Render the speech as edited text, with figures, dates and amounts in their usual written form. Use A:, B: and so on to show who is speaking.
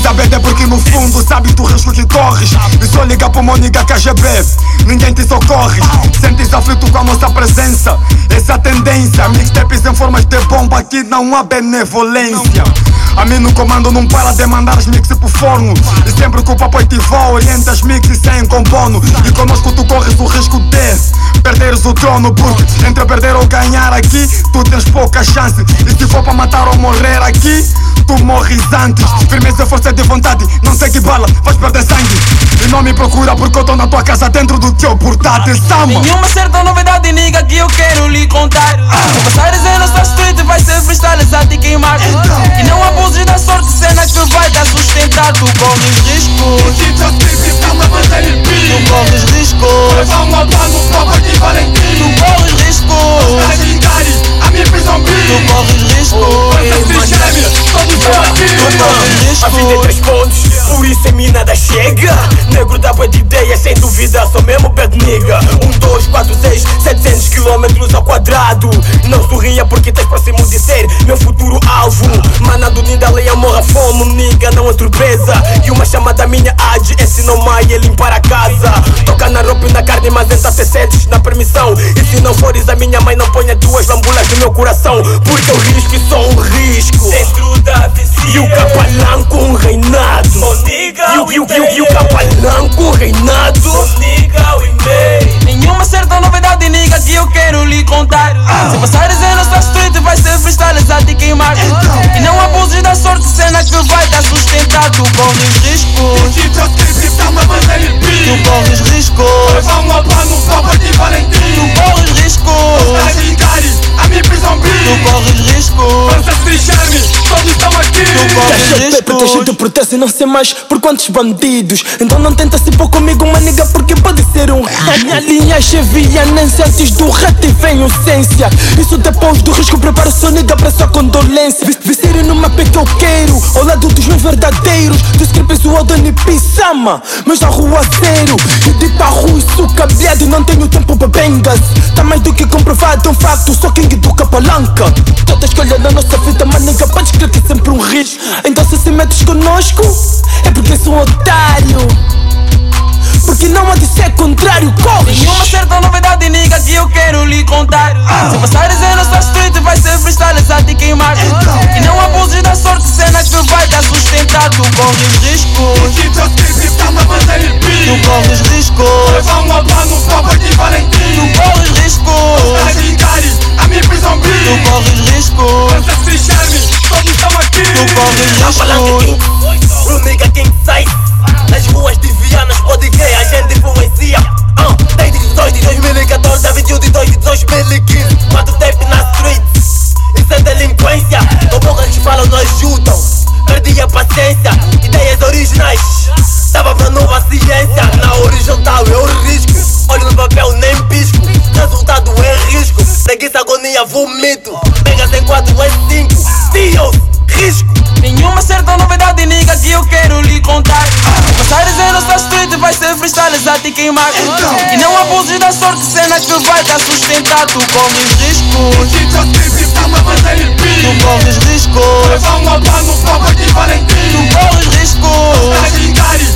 A: a BD porque no fundo sabes do risco que corres. E só liga pro Mônica KGB, ninguém te socorre. Sentes aflito com a nossa presença, essa é a tendência. Mixtapes em formas de bomba, aqui não há benevolência. A mim no comando não para de mandar os mixes pro forno. E sempre que o papo ativou, orienta os mixes sem compono. E conosco tu corres o risco de perderes o trono, porque entre perder ou ganhar aqui, tu tens pouca chance. E se for para matar ou morrer aqui, tu morres antes. Firmeza, força de vontade, não sei que bala, vais perder sangue. E não me procura porque eu tô na tua casa dentro do teu portátil, Sama.
B: Nenhuma certa novidade, nigga, que eu quero lhe contar. Se passares em nossa street, vai ser freestyle a te queimar. E não abuses da sorte, cena que vai te sustentar. Tu corres riscos, tu corres riscos, tu corres riscos, tu corres riscos.
C: A vida é 3 pontos, por isso em mim nada chega. Negro dá bué de ideia, sem dúvida, sou mesmo bad nigga. 1, 2, 4, 6, 700 km ao quadrado. Não sorria porque tens próximo de ser meu futuro alvo. Mana do Ninda, leia, morra fome, nigga, não é surpresa. E uma chamada minha age, esse não mai é limpar a casa. Toca na roupa e na carne, mas entra te cedes na permissão. E se não fores a minha mãe, não ponha duas lambulas no meu coração. Porque eu risco e sou um risco dentro da vizinha. E o capalão com reinado, e o capalão com reinado.
B: Nenhuma certa novidade, nigga, que eu quero lhe contar. Se passares em nossa street, vai ser freestyle a te queimar. E não abuses da sorte, cena que vai te sustentar. Tu corres riscos, tu corres riscos, tu corres riscos, tu corres riscos.
C: Tá cheio de protesto e não sei mais por quantos bandidos. Então não tenta se pôr comigo, uma nigga, porque pode ser um rei. A minha linha chevianense, antes do rap vem essência. Isso depois do risco, prepara sua nigga pra sua condolência. Vestir no mapa que eu quero, ao lado dos meus verdadeiros. Dos scripts o Odani Pisama, mas na rua zero. E de parro e suca, viado, não tenho tempo pra bengas. Tá mais do que comprovado, um facto, sou king do Capalanca. Toda escolha na nossa vida, mas nigga, podes crer que é sempre um risco. Então se metes conosco, é porque sou um otário. Porque não há de ser contrário, corres.
B: Nenhuma certa novidade, nigga, que eu quero lhe contar. Se passares em nossa street, vai ser freestyle a te queimar. E não abuses da sorte, cena que vai te sustentar. Tu corres riscos, tu corres riscos, tu corres riscos, tu corres riscos, tu corres riscos.
C: Pro nigga king size, nas ruas de Viana, pode crer, a gente influencia. Desde 18 de 2014 a 21 de 2 de 2015. Quanto tempo na street, isso é delinquência. Tô poucas que falam, não ajudam. Perdi a paciência, ideias originais. Tava pra nova ciência, na horizontal eu risco. Olho no papel, nem pisco. Resultado é risco, preguiça, agonia, vomito. Pega sem 4 é 5, Deus, risco.
B: Nenhuma certa novidade, nigga, que eu quero lhe contar. Passares em nossa street, vai ser freestyle a te queimar. E não abuses da sorte, cena que vai te sustentar. Tu corres riscos, tu corres riscos, tu corres riscos,